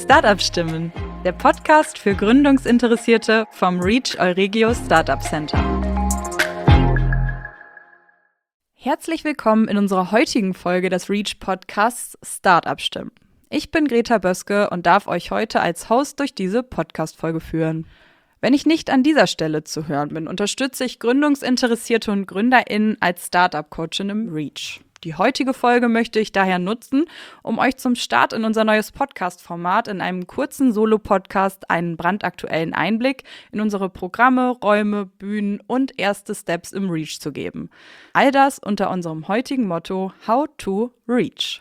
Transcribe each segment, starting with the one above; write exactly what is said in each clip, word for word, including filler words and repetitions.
Startup-Stimmen, der Podcast für Gründungsinteressierte vom Reach Euregio Startup Center. Herzlich willkommen in unserer heutigen Folge des Reach-Podcasts Startup-Stimmen. Ich bin Greta Böske und darf euch heute als Host durch diese Podcast-Folge führen. Wenn ich nicht an dieser Stelle zu hören bin, unterstütze ich Gründungsinteressierte und GründerInnen als Startup-Coachin im Reach. Die heutige Folge möchte ich daher nutzen, um euch zum Start in unser neues Podcast-Format in einem kurzen Solo-Podcast einen brandaktuellen Einblick in unsere Programme, Räume, Bühnen und erste Steps im Reach zu geben. All das unter unserem heutigen Motto How to Reach.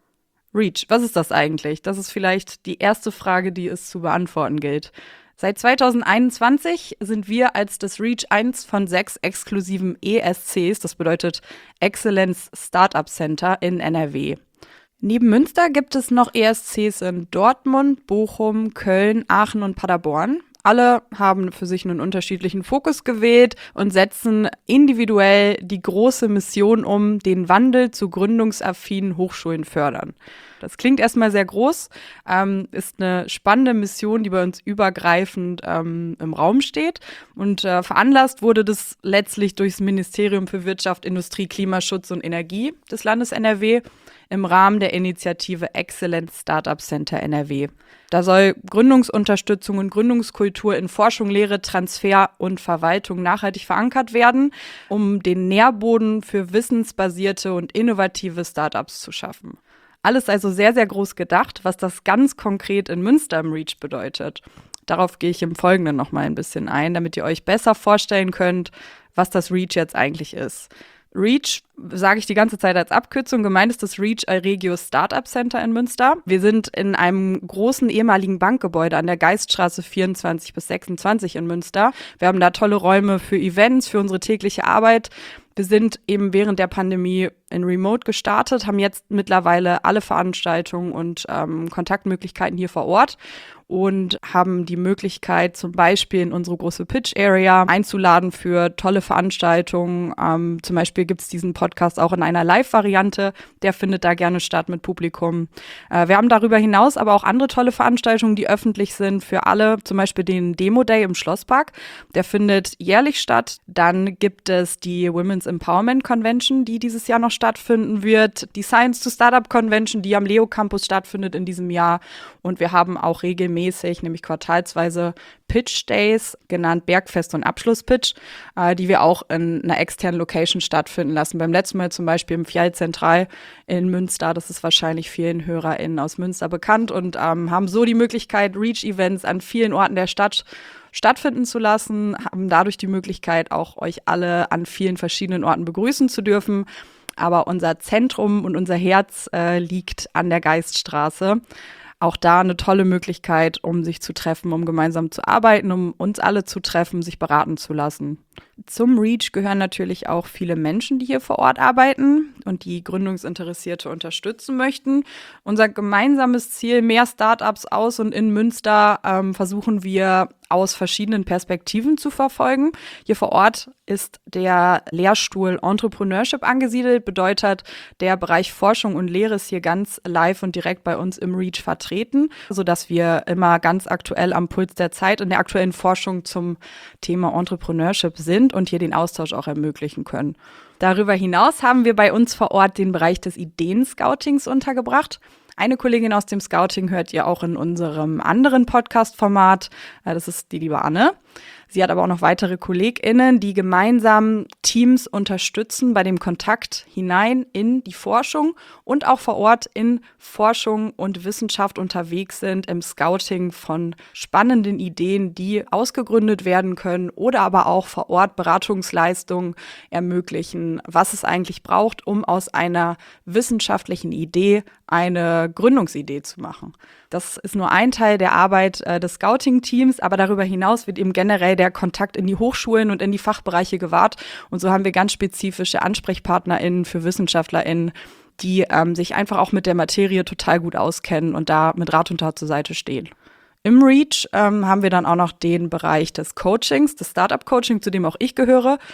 Reach, was ist das eigentlich? Das ist vielleicht die erste Frage, die es zu beantworten gilt. Seit zweitausendeinundzwanzig sind wir als das Reach eins von sechs exklusiven E S Cs, das bedeutet Excellence Startup Center in N R W. Neben Münster gibt es noch E S Cs in Dortmund, Bochum, Köln, Aachen und Paderborn. Alle haben für sich einen unterschiedlichen Fokus gewählt und setzen individuell die große Mission um, den Wandel zu gründungsaffinen Hochschulen fördern. Das klingt erstmal sehr groß, ähm, ist eine spannende Mission, die bei uns übergreifend ähm, im Raum steht. Und äh, veranlasst wurde das letztlich durchs Ministerium für Wirtschaft, Industrie, Klimaschutz und Energie des Landes N R W im Rahmen der Initiative Excellence Startup Center N R W. Da soll Gründungsunterstützung und Gründungskultur in Forschung, Lehre, Transfer und Verwaltung nachhaltig verankert werden, um den Nährboden für wissensbasierte und innovative Startups zu schaffen. Alles also sehr, sehr groß gedacht, was das ganz konkret in Münster im Reach bedeutet. Darauf gehe ich im Folgenden noch mal ein bisschen ein, damit ihr euch besser vorstellen könnt, was das Reach jetzt eigentlich ist. Reach sage ich die ganze Zeit als Abkürzung. Gemeint ist das Reach Euregio Startup Center in Münster. Wir sind in einem großen ehemaligen Bankgebäude an der Geiststraße vierundzwanzig bis sechsundzwanzig in Münster. Wir haben da tolle Räume für Events, für unsere tägliche Arbeit. Wir sind eben während der Pandemie in Remote gestartet, haben jetzt mittlerweile alle Veranstaltungen und ähm, Kontaktmöglichkeiten hier vor Ort und haben die Möglichkeit, zum Beispiel in unsere große Pitch-Area einzuladen für tolle Veranstaltungen. Ähm, zum Beispiel gibt es diesen Podcast auch in einer Live-Variante, der findet da gerne statt mit Publikum. Äh, wir haben darüber hinaus aber auch andere tolle Veranstaltungen, die öffentlich sind für alle, zum Beispiel den Demo-Day im Schlosspark, der findet jährlich statt. Dann gibt es die Women's Empowerment Convention, die dieses Jahr noch stattfinden wird, die Science to Startup Convention, die am Leo Campus stattfindet in diesem Jahr, und wir haben auch regelmäßig, nämlich quartalsweise, Pitch Days, genannt Bergfest und Abschlusspitch, äh, die wir auch in einer externen Location stattfinden lassen. Beim letzten Mal zum Beispiel im Fjall Zentral in Münster, das ist wahrscheinlich vielen HörerInnen aus Münster bekannt, und ähm, haben so die Möglichkeit, Reach-Events an vielen Orten der Stadt stattfinden zu lassen, haben dadurch die Möglichkeit, auch euch alle an vielen verschiedenen Orten begrüßen zu dürfen. Aber unser Zentrum und unser Herz äh, liegt an der Geiststraße. Auch da eine tolle Möglichkeit, um sich zu treffen, um gemeinsam zu arbeiten, um uns alle zu treffen, sich beraten zu lassen. Zum Reach gehören natürlich auch viele Menschen, die hier vor Ort arbeiten und die Gründungsinteressierte unterstützen möchten. Unser gemeinsames Ziel, mehr Startups aus und in Münster, ähm, versuchen wir aus verschiedenen Perspektiven zu verfolgen. Hier vor Ort ist der Lehrstuhl Entrepreneurship angesiedelt, bedeutet, der Bereich Forschung und Lehre ist hier ganz live und direkt bei uns im Reach vertreten, sodass wir immer ganz aktuell am Puls der Zeit in der aktuellen Forschung zum Thema Entrepreneurship sind und hier den Austausch auch ermöglichen können. Darüber hinaus haben wir bei uns vor Ort den Bereich des Ideenscoutings untergebracht. Eine Kollegin aus dem Scouting hört ihr auch in unserem anderen Podcast-Format. Das ist die liebe Anne. Sie hat aber auch noch weitere KollegInnen, die gemeinsam Teams unterstützen bei dem Kontakt hinein in die Forschung und auch vor Ort in Forschung und Wissenschaft unterwegs sind im Scouting von spannenden Ideen, die ausgegründet werden können, oder aber auch vor Ort Beratungsleistungen ermöglichen, was es eigentlich braucht, um aus einer wissenschaftlichen Idee eine Gründungsidee zu machen. Das ist nur ein Teil der Arbeit äh, des Scouting-Teams, aber darüber hinaus wird eben generell der Kontakt in die Hochschulen und in die Fachbereiche gewahrt. Und so haben wir ganz spezifische AnsprechpartnerInnen für WissenschaftlerInnen, die ähm, sich einfach auch mit der Materie total gut auskennen und da mit Rat und Tat zur Seite stehen. Im Reach ähm, haben wir dann auch noch den Bereich des Coachings, des Startup-Coaching, zu dem auch ich gehöre.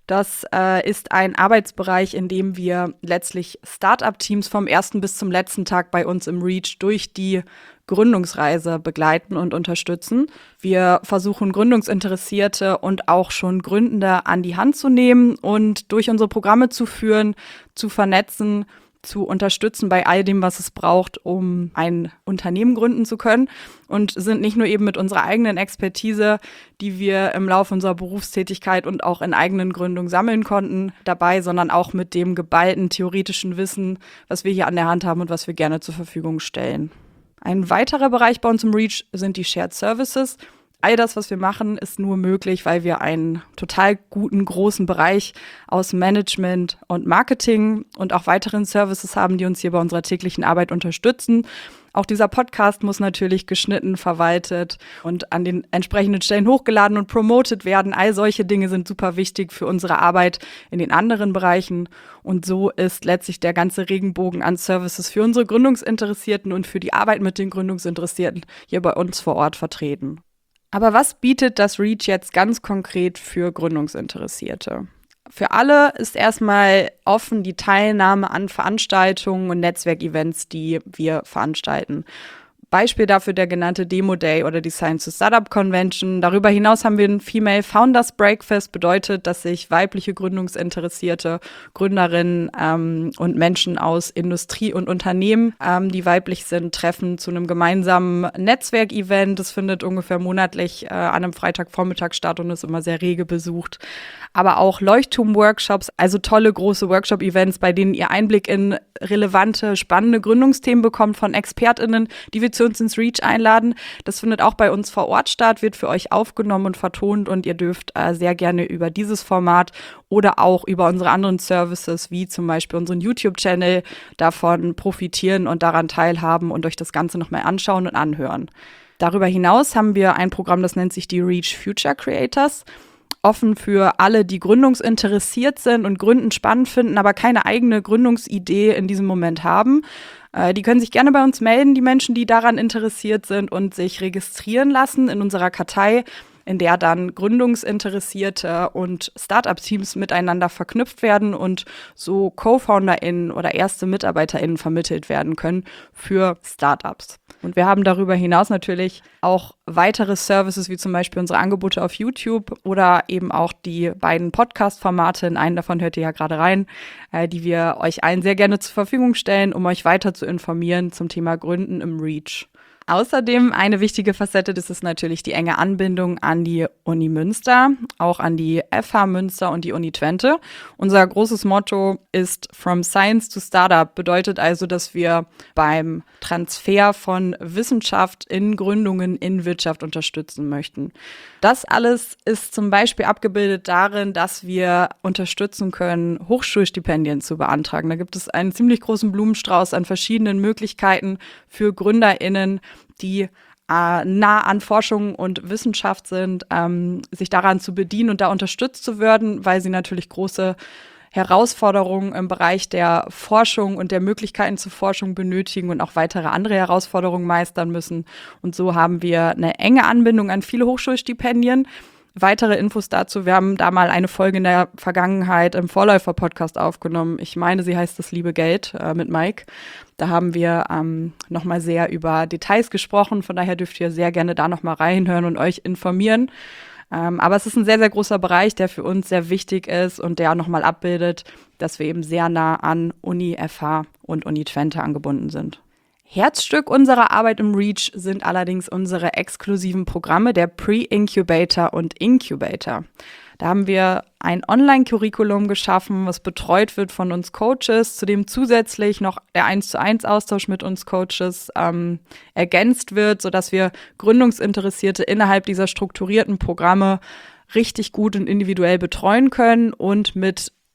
Das äh, ist ein Arbeitsbereich, in dem wir letztlich Start-up-Teams vom ersten bis zum letzten Tag bei uns im Reach durch die Gründungsreise begleiten und unterstützen. Wir versuchen, Gründungsinteressierte und auch schon Gründende an die Hand zu nehmen und durch unsere Programme zu führen, zu vernetzen, zu unterstützen bei all dem, was es braucht, um ein Unternehmen gründen zu können, und sind nicht nur eben mit unserer eigenen Expertise, die wir im Laufe unserer Berufstätigkeit und auch in eigenen Gründungen sammeln konnten, dabei, sondern auch mit dem geballten theoretischen Wissen, was wir hier an der Hand haben und was wir gerne zur Verfügung stellen. Ein weiterer Bereich bei uns im Reach sind die Shared Services. All das, was wir machen, ist nur möglich, weil wir einen total guten, großen Bereich aus Management und Marketing und auch weiteren Services haben, die uns hier bei unserer täglichen Arbeit unterstützen. Auch dieser Podcast muss natürlich geschnitten, verwaltet und an den entsprechenden Stellen hochgeladen und promotet werden. All solche Dinge sind super wichtig für unsere Arbeit in den anderen Bereichen. Und so ist letztlich der ganze Regenbogen an Services für unsere Gründungsinteressierten und für die Arbeit mit den Gründungsinteressierten hier bei uns vor Ort vertreten. Aber was bietet das Reach jetzt ganz konkret für Gründungsinteressierte? Für alle ist erstmal offen die Teilnahme an Veranstaltungen und Netzwerkevents, die wir veranstalten. Beispiel dafür der genannte Demo Day oder die Science to Startup Convention. Darüber hinaus haben wir ein Female Founders Breakfast, bedeutet, dass sich weibliche Gründungsinteressierte Gründerinnen ähm, und Menschen aus Industrie und Unternehmen, ähm, die weiblich sind, treffen zu einem gemeinsamen Netzwerkevent. Das findet ungefähr monatlich äh, an einem Freitagvormittag statt und ist immer sehr rege besucht. Aber auch Leuchtturm-Workshops, also tolle große Workshop-Events, bei denen ihr Einblick in relevante, spannende Gründungsthemen bekommt von ExpertInnen, die wir zu uns ins Reach einladen. Das findet auch bei uns vor Ort statt, wird für euch aufgenommen und vertont, und ihr dürft äh, sehr gerne über dieses Format oder auch über unsere anderen Services, wie zum Beispiel unseren YouTube-Channel, davon profitieren und daran teilhaben und euch das Ganze nochmal anschauen und anhören. Darüber hinaus haben wir ein Programm, das nennt sich die Reach Future Creators. Offen für alle, die gründungsinteressiert sind und Gründen spannend finden, aber keine eigene Gründungsidee in diesem Moment haben. Äh, die können sich gerne bei uns melden, die Menschen, die daran interessiert sind, und sich registrieren lassen in unserer Kartei, in der dann Gründungsinteressierte und Startup-Teams miteinander verknüpft werden und so Co-FounderInnen oder erste MitarbeiterInnen vermittelt werden können für Startups. Und wir haben darüber hinaus natürlich auch weitere Services, wie zum Beispiel unsere Angebote auf YouTube oder eben auch die beiden Podcast-Formate, in einen davon hört ihr ja gerade rein, äh, die wir euch allen sehr gerne zur Verfügung stellen, um euch weiter zu informieren zum Thema Gründen im Reach. Außerdem eine wichtige Facette, das ist natürlich die enge Anbindung an die Uni Münster, auch an die F H Münster und die Uni Twente. Unser großes Motto ist From Science to Startup, bedeutet also, dass wir beim Transfer von Wissenschaft in Gründungen in Wirtschaft unterstützen möchten. Das alles ist zum Beispiel abgebildet darin, dass wir unterstützen können, Hochschulstipendien zu beantragen. Da gibt es einen ziemlich großen Blumenstrauß an verschiedenen Möglichkeiten für GründerInnen, die äh, nah an Forschung und Wissenschaft sind, ähm, sich daran zu bedienen und da unterstützt zu werden, weil sie natürlich große Herausforderungen im Bereich der Forschung und der Möglichkeiten zur Forschung benötigen und auch weitere andere Herausforderungen meistern müssen. Und so haben wir eine enge Anbindung an viele Hochschulstipendien. Weitere Infos dazu, wir haben da mal eine Folge in der Vergangenheit im Vorläufer-Podcast aufgenommen. Ich meine, sie heißt Das liebe Geld äh, mit Mike. Da haben wir ähm, nochmal sehr über Details gesprochen. Von daher dürft ihr sehr gerne da nochmal reinhören und euch informieren. Ähm, aber es ist ein sehr, sehr großer Bereich, der für uns sehr wichtig ist und der nochmal abbildet, dass wir eben sehr nah an Uni F H und Uni Twente angebunden sind. Herzstück unserer Arbeit im Reach sind allerdings unsere exklusiven Programme der Pre-Incubator und Incubator. Da haben wir ein Online-Curriculum geschaffen, was betreut wird von uns Coaches, zu dem zusätzlich noch der eins zu eins Austausch mit uns Coaches ähm, ergänzt wird, sodass wir Gründungsinteressierte innerhalb dieser strukturierten Programme richtig gut und individuell betreuen können und mit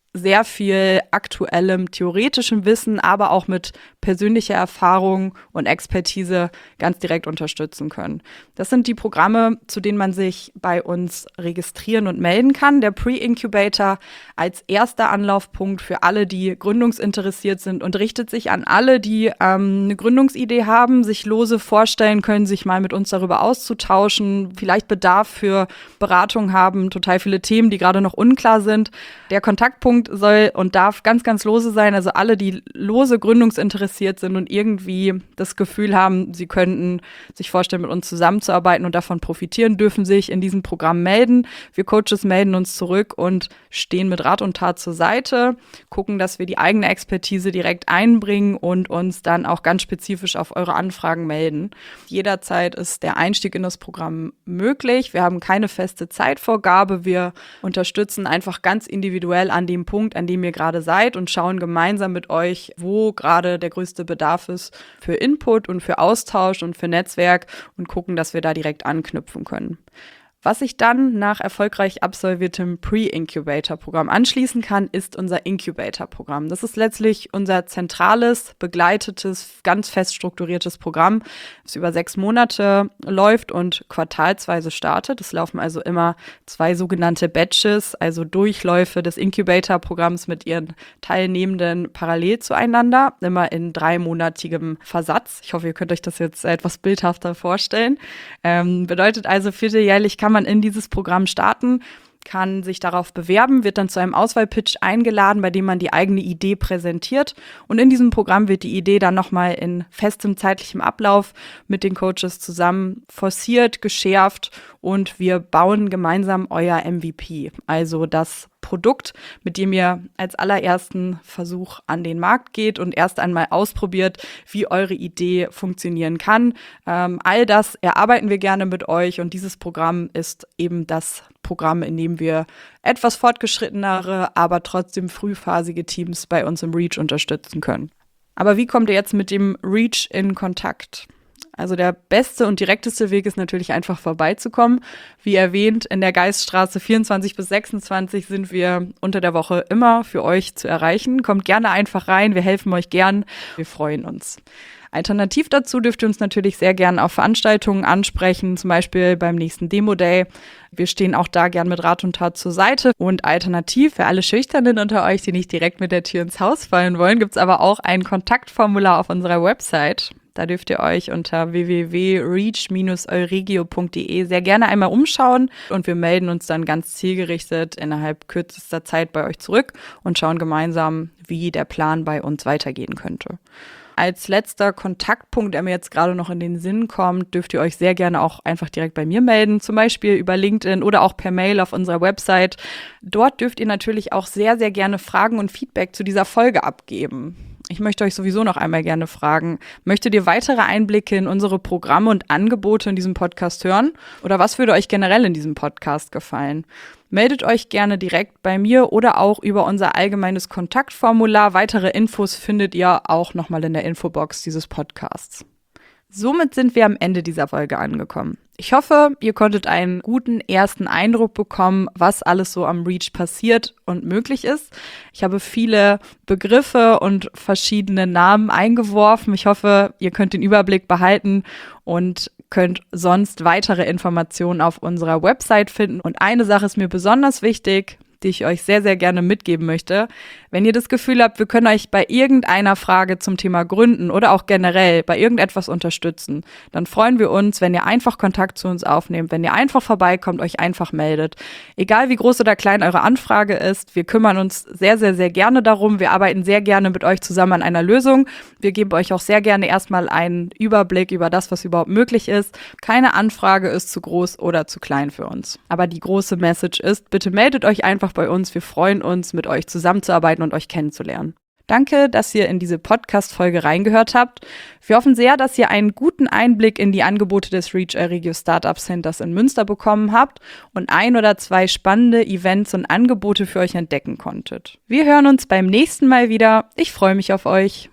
sehr viel aktuellem theoretischem Wissen, aber auch mit persönlicher Erfahrung und Expertise ganz direkt unterstützen können. Das sind die Programme, zu denen man sich bei uns registrieren und melden kann. Der Pre-Incubator als erster Anlaufpunkt für alle, die gründungsinteressiert sind und richtet sich an alle, die ähm, eine Gründungsidee haben, sich lose vorstellen können, sich mal mit uns darüber auszutauschen, vielleicht Bedarf für Beratung haben, total viele Themen, die gerade noch unklar sind. Der Kontaktpunkt soll und darf ganz, ganz lose sein. Also alle, die lose gründungsinteressiert sind und irgendwie das Gefühl haben, sie könnten sich vorstellen, mit uns zusammenzuarbeiten und davon profitieren, dürfen sich in diesem Programm melden. Wir Coaches melden uns zurück und stehen mit Rat und Tat zur Seite, gucken, dass wir die eigene Expertise direkt einbringen und uns dann auch ganz spezifisch auf eure Anfragen melden. Jederzeit ist der Einstieg in das Programm möglich. Wir haben keine feste Zeitvorgabe. Wir unterstützen einfach ganz individuell an dem Punkt, an dem ihr gerade seid und schauen gemeinsam mit euch, wo gerade der größte Bedarf ist für Input und für Austausch und für Netzwerk und gucken, dass wir da direkt anknüpfen können. Was sich dann nach erfolgreich absolviertem Pre-Incubator-Programm anschließen kann, ist unser Incubator-Programm. Das ist letztlich unser zentrales, begleitetes, ganz fest strukturiertes Programm, das über sechs Monate läuft und quartalsweise startet. Es laufen also immer zwei sogenannte Batches, also Durchläufe des Incubator-Programms mit ihren Teilnehmenden parallel zueinander, immer in dreimonatigem Versatz. Ich hoffe, ihr könnt euch das jetzt etwas bildhafter vorstellen. Ähm, bedeutet also, vierteljährlich kann man in dieses Programm starten, kann sich darauf bewerben, wird dann zu einem Auswahlpitch eingeladen, bei dem man die eigene Idee präsentiert. Und in diesem Programm wird die Idee dann nochmal in festem zeitlichem Ablauf mit den Coaches zusammen forciert, geschärft und wir bauen gemeinsam euer M V P, also das Produkt, mit dem ihr als allerersten Versuch an den Markt geht und erst einmal ausprobiert, wie eure Idee funktionieren kann. Ähm, all das erarbeiten wir gerne mit euch und dieses Programm ist eben das Programm, in dem wir etwas fortgeschrittenere, aber trotzdem frühphasige Teams bei uns im Reach unterstützen können. Aber wie kommt ihr jetzt mit dem Reach in Kontakt? Also der beste und direkteste Weg ist natürlich einfach vorbeizukommen. Wie erwähnt, in der Geiststraße vierundzwanzig bis sechsundzwanzig sind wir unter der Woche immer für euch zu erreichen. Kommt gerne einfach rein, wir helfen euch gern, wir freuen uns. Alternativ dazu dürft ihr uns natürlich sehr gern auf Veranstaltungen ansprechen, zum Beispiel beim nächsten Demo-Day. Wir stehen auch da gern mit Rat und Tat zur Seite. Und alternativ für alle Schüchternen unter euch, die nicht direkt mit der Tür ins Haus fallen wollen, gibt es aber auch ein Kontaktformular auf unserer Website. Da dürft ihr euch unter w w w punkt reach Bindestrich euregio punkt d e sehr gerne einmal umschauen und wir melden uns dann ganz zielgerichtet innerhalb kürzester Zeit bei euch zurück und schauen gemeinsam, wie der Plan bei uns weitergehen könnte. Als letzter Kontaktpunkt, der mir jetzt gerade noch in den Sinn kommt, dürft ihr euch sehr gerne auch einfach direkt bei mir melden, zum Beispiel über LinkedIn oder auch per Mail auf unserer Website. Dort dürft ihr natürlich auch sehr, sehr gerne Fragen und Feedback zu dieser Folge abgeben. Ich möchte euch sowieso noch einmal gerne fragen, möchtet ihr weitere Einblicke in unsere Programme und Angebote in diesem Podcast hören? Oder was würde euch generell in diesem Podcast gefallen? Meldet euch gerne direkt bei mir oder auch über unser allgemeines Kontaktformular. Weitere Infos findet ihr auch nochmal in der Infobox dieses Podcasts. Somit sind wir am Ende dieser Folge angekommen. Ich hoffe, ihr konntet einen guten ersten Eindruck bekommen, was alles so am Reach passiert und möglich ist. Ich habe viele Begriffe und verschiedene Namen eingeworfen. Ich hoffe, ihr könnt den Überblick behalten und könnt sonst weitere Informationen auf unserer Website finden. Und eine Sache ist mir besonders wichtig, die ich euch sehr, sehr gerne mitgeben möchte. Wenn ihr das Gefühl habt, wir können euch bei irgendeiner Frage zum Thema Gründen oder auch generell bei irgendetwas unterstützen, dann freuen wir uns, wenn ihr einfach Kontakt zu uns aufnehmt, wenn ihr einfach vorbeikommt, euch einfach meldet. Egal wie groß oder klein eure Anfrage ist, wir kümmern uns sehr, sehr, sehr gerne darum. Wir arbeiten sehr gerne mit euch zusammen an einer Lösung. Wir geben euch auch sehr gerne erstmal einen Überblick über das, was überhaupt möglich ist. Keine Anfrage ist zu groß oder zu klein für uns. Aber die große Message ist, bitte meldet euch einfach bei uns. Wir freuen uns, mit euch zusammenzuarbeiten und euch kennenzulernen. Danke, dass ihr in diese Podcast-Folge reingehört habt. Wir hoffen sehr, dass ihr einen guten Einblick in die Angebote des Reach Euregio Startup Centers in Münster bekommen habt und ein oder zwei spannende Events und Angebote für euch entdecken konntet. Wir hören uns beim nächsten Mal wieder. Ich freue mich auf euch.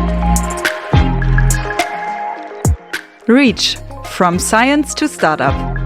Reach, from Science to Startup.